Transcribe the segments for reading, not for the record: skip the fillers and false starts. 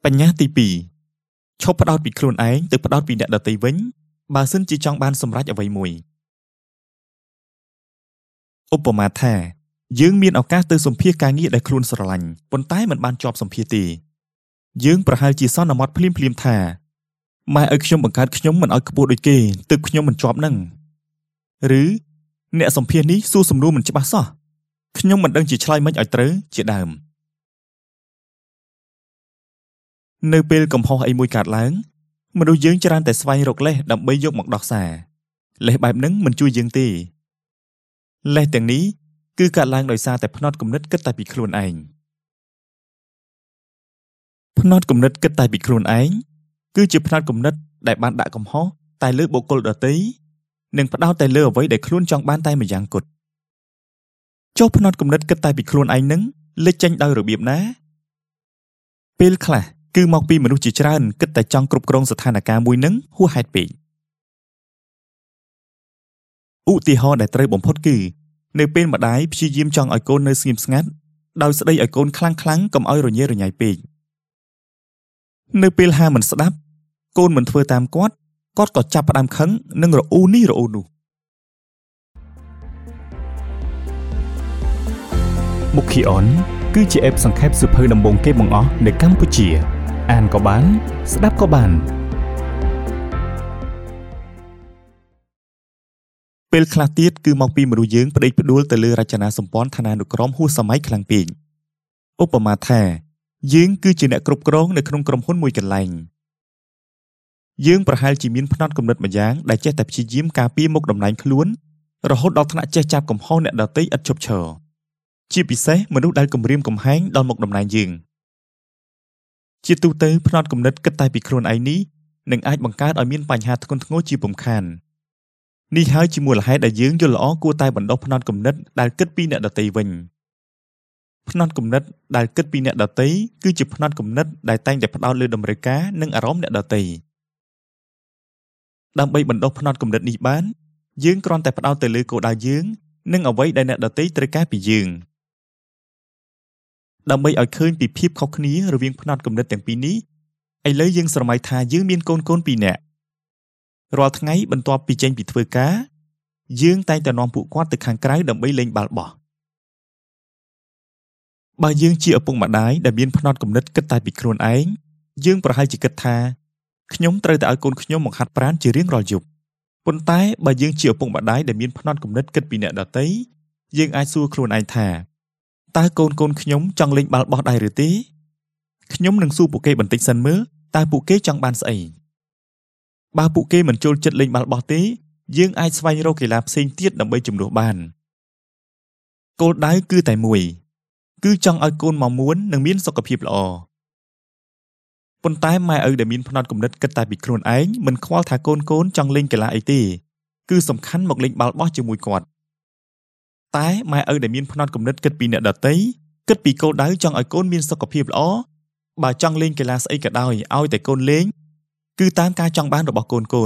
បញ្ញាទី2ឈប់ផ្ដោតពីខ្លួនឯងទៅផ្ដោតពីអ្នកដទៃវិញបើសិនជាចង់បានសម្រេចអ្វីមួយឧបមាថាយើងមានឱកាសទៅសម្ភាសការងារដែលខ្លួនស្រឡាញ់ប៉ុន្តែមិនបានជាប់សម្ភាសទេយើងប្រហែលជាសន្មតភ្លាមថាម៉ែឲ្យខ្ញុំបង្កើតខ្ញុំមិនឲ្យខ្ពស់ដូចគេទើបខ្ញុំមិនជាប់នឹងឬអ្នកសម្ភាសនេះសួរសំណួរមិនច្បាស់សោះខ្ញុំមិនដឹងជាឆ្លើយមិនឲ្យត្រូវជាដើមនៅពេលកំហុសអីមួយកើតឡើងមនុស្សយើងច្រើនតែស្វែងរកលេសដើម្បីយកមកដោះសារលេសបែបហ្នឹងមិនជួយយើងទេលេសទាំងនេះគឺកើតឡើងដោយសារតែផ្នត់គំនិតគិតតែពីខ្លួនឯងផ្នត់គំនិតគិតតែពីខ្លួនឯងគឺជាផ្នត់គំនិតដែលបានដាក់កំហុសតែលើបុគ្គលដទៃនិងផ្ដោតតែលើអ្វីដែលខ្លួនចង់បានតែម្យ៉ាងគត់ចុះផ្នត់គំនិតគិតតែពីខ្លួនឯងនឹងលេចចេញដោយរបៀបណាពេលខ្លះគឺមកពីមនុស្សជាច្រើនគិតតែចង់គ្រប់គ្រងស្ថានភាពមួយនឹងហួសហេតុពេកឧទាហរណ៍ដែលត្រូវបំផុតគឺនៅពេលម្ដាយព្យាយាមចង់ឲ្យកូននៅស្ងៀមស្ងាត់ដោយស្ដីឲ្យកូនខ្លាំងកុំឲ្យរញ៉េរញ៉ៃពេកនៅពេលហាមិនស្ដាប់កូនមិនធ្វើតាមគាត់ក៏ចាប់ផ្ដើមខឹងនិងរអ៊ូនេះរអ៊ូនោះមុខអនគឺជាអេបសង្ខេបសៀវភៅដំបូងគេបង្អស់នៅកម្ពុជាអានក៏បានស្ដាប់ក៏បានពេលខ្លះទៀតគឺមកពីមនុស្សយើងផ្ដេកផ្ដួលទៅលើរចនាសម្ព័ន្ធឋានានុក្រមហួសសម័យខ្លាំងពេកឧបមាថាយើងគឺជាអ្នកគ្រប់គ្រងនៅក្នុងក្រុមហ៊ុនមួយកន្លែងយើងប្រហែលជាមានផ្នត់គំនិតម្យ៉ាងដែលចេះតែព្យាយាមការពារមុខតំណែងខ្លួនរហូតដល់ថ្នាក់ចេះចាប់កំហុសអ្នកដទៃឥតឈប់ឈរជាពិសេសមនុស្សដែលគំរាមកំហែងដល់មុខតំណែងយើងជាទូទៅផ្នត់គំនិតគិតតែពីខ្លួនឯងនេះនឹងអាចបង្កើតឲ្យមានបញ្ហាធ្ងន់ធ្ងរជាពំខាននេះហើយជាមូលហេតុដែលយើងយល់ល្អគួរតែបណ្ដុះផ្នត់គំនិតដែលគិតពីអ្នកដទៃវិញផ្នត់គំនិតដែលគិតពីអ្នកដទៃគឺជាផ្នត់គំនិតដែលតែងតែផ្ដោតលើតម្រូវការនិងអារម្មណ៍អ្នកដទៃដើម្បីបណ្ដុះផ្នត់គំនិតនេះបានយើងគ្រាន់តែផ្ដោតទៅលើគោលដៅយើងនិងអ្វីដែលអ្នកដទៃត្រូវការពីយើងដើម្បីឲ្យឃើញពីភាពខុសគ្នារវាងផ្នត់គំនិតទាំងពីរនេះឥឡូវយើងស្រមៃថាយើងមានកូនពីរនាក់រាល់ថ្ងៃបន្ទាប់ពីចេញពីធ្វើការយើងតែងតែនាំពួកគាត់ទៅខាងក្រៅដើម្បីលេងបាល់បោះបើយើងជាឪពុកម្ដាយដែលមានផ្នត់គំនិតគិតតែពីខ្លួនឯងយើងប្រហែលជាគិតថាខ្ញុំត្រូវតែឲ្យកូនខ្ញុំមកហាត់ប្រាណជារៀងរាល់យប់ប៉ុន្តែបើយើងជាឪពុកម្ដាយដែលមានផ្នត់គំនិតគិតពីអ្នកដទៃយើងអាចសួរខ្លួនឯងថាតើកូនខ្ញុំចង់លេងបាល់បោះដែរឬទេខ្ញុំនឹងសួរពួកគេបន្តិចសិនមើលតើពួកគេចង់បានស្អីបើពួកគេមិនចូលចិត្តលេងបាល់បោះទេយើងអាចស្វែងរកកីឡាផ្សេងទៀតដើម្បីជំនួសបានគោលដៅគឺតែមួយគឺចង់ឲ្យកូនមកមួននិងមានសុខភាពល្អប៉ុន្តែម៉ែឪដែលមានផ្នត់គំនិតគិតតែពីខ្លួនឯងមិនខ្វល់ថាកូនចង់លេងកីឡាអីទេគឺសំខាន់មកលេងបាល់បោះជាមួយគាត់តែម៉ែឪដែលមានផ្នត់គំនិតគិតពីអ្នកដទៃគិតពីគោលដៅចង់ឲ្យកូនមានសុខភាពល្អបើចង់លេងកីឡាស្អីក៏ដោយឲ្យតែកូនលេងគឺតាមការចង់បានរបស់កូន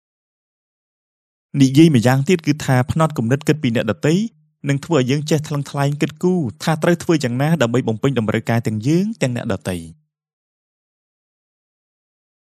និយាយម្យ៉ាងទៀតគឺថាផ្នត់គំនិតគិតពីអ្នកដទៃនឹងធ្វើឲ្យយើងចេះថ្លឹងថ្លែងគិតគូរថាត្រូវធ្វើយ៉ាងណាដើម្បីបំពេញតម្រូវការទាំងយើងទាំងអ្នកដទៃ